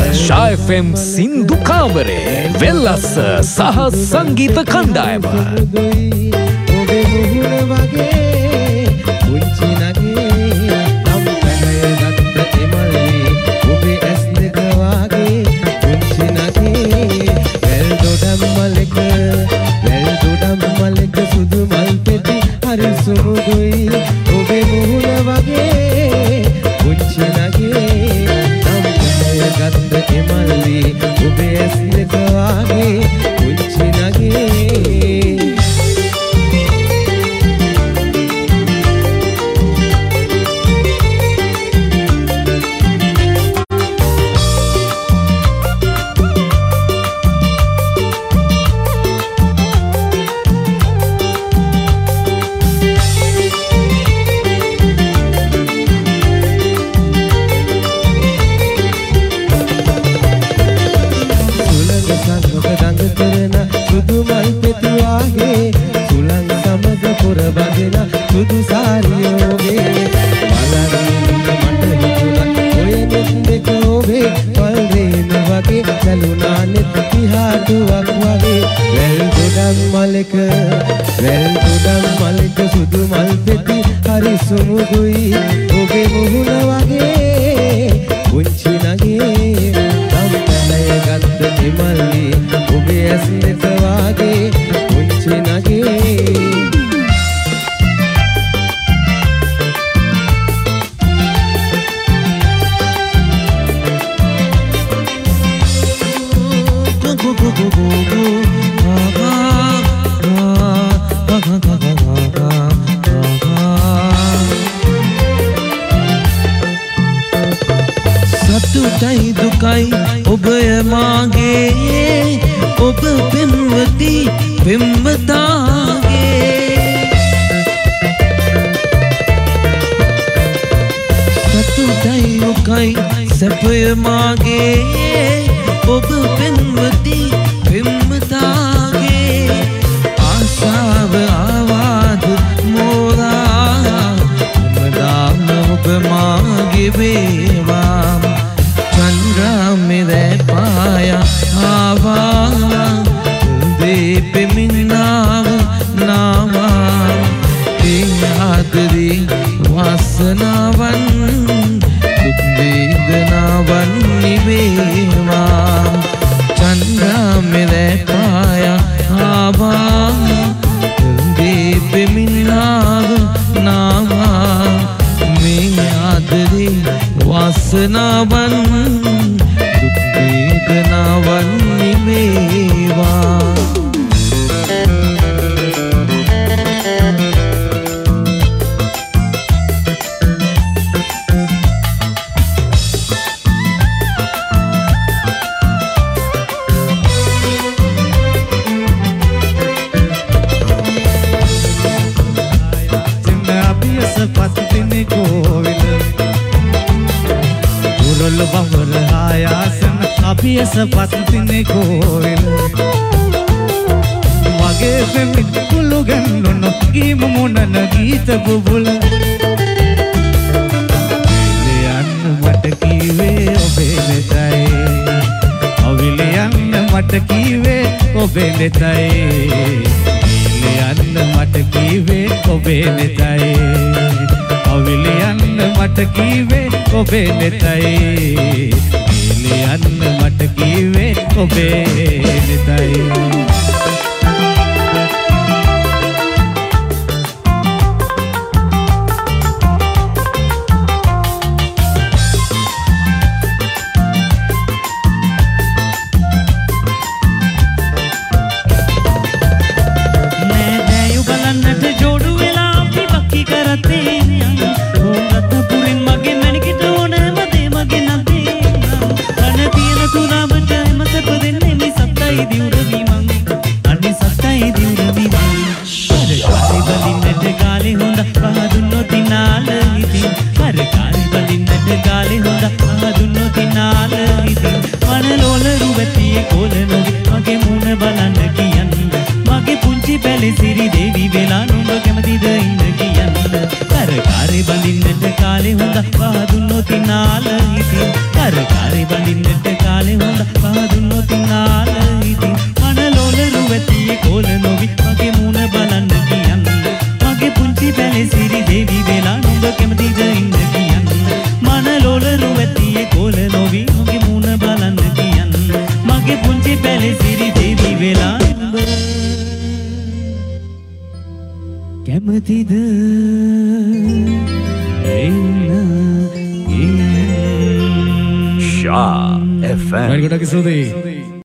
Sha FM සින්දු කාමරේ වෙල්ලස්ස සහ සංගීත කණ්ඩායම පැලේ සිරි දේවි වෙලා නුඹ කැමතිද ඉඳ කියන්න කරකාරේ බඳින්නට කාලේ හොඳ පහදුන්නොත් නාල ඉතින් කරකාරේ බඳින්නට කාලේ හොඳ පහදුන්නොත් නාල ඉතින් මනලොල රුවතියේ කොල නොවි මගේ මුණ බලන්න කියන්න මගේ පුංචි පැලේ සිරි දේවි වෙලා නුඹ කැමතිද ඉඳ කියන්න මනලොල රුවතියේ කොල නොවි මගේ මුණ බලන්න කියන්න මගේ පුංචි පැලේ සිරි දේවි වෙලා කැමතිද Shah FM. Very good, Akisude.